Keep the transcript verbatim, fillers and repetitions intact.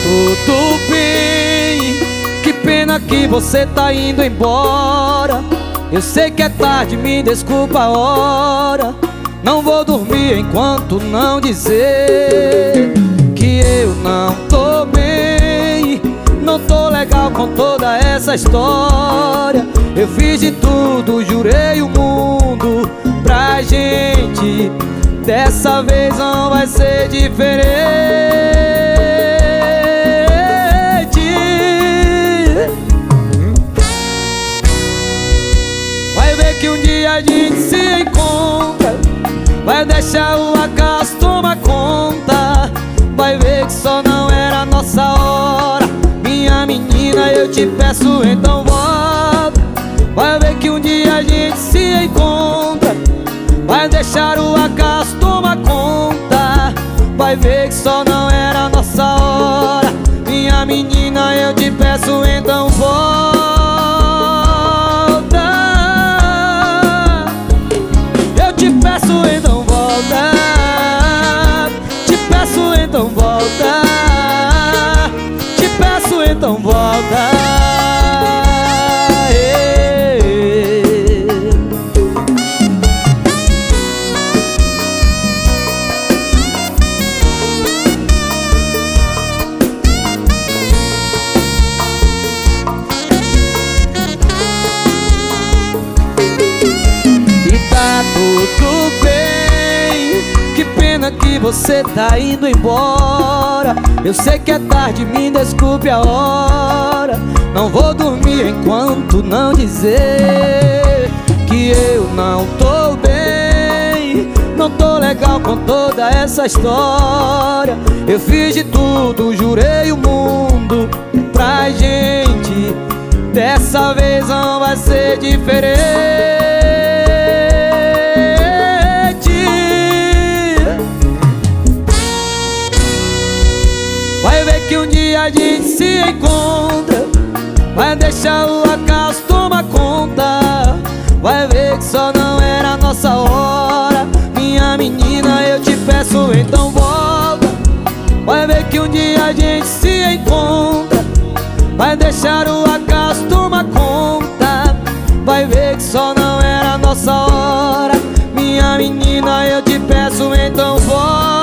tudo bem. Que pena que você tá indo embora. Eu sei que é tarde, me desculpa a hora. Não vou dormir enquanto não dizer que eu não tô bem. Não tô legal com toda essa história. Eu fiz de tudo, jurei o mundo pra gente. Dessa vez não vai ser diferente. Vai ver que um dia a gente se encontra. Vai deixar o acaso tomar conta. Vai ver que só não era a nossa hora. Minha menina, eu te peço, então volta. Vai ver que um dia a gente se encontra. Vai deixar o acaso tomar conta. Vai ver que só não era a nossa hora. Minha menina, eu te peço, então volta. Eu te peço, então volta. Te peço, então volta. Te peço, então volta. Tudo bem, que pena que você tá indo embora. Eu sei que é tarde, me desculpe a hora. Não vou dormir enquanto não dizer que eu não tô bem. Não tô legal com toda essa história. Eu fiz de tudo, jurei o mundo pra gente. Dessa vez não vai ser diferente. Vai ver que um dia a gente se encontra. Vai deixar o acaso tomar conta. Vai ver que só não era a nossa hora. Minha menina, eu te peço, então volta. Vai ver que um dia a gente se encontra. Vai deixar o acaso tomar conta. Vai ver que só não era a nossa hora. Minha menina, eu te peço, então volta.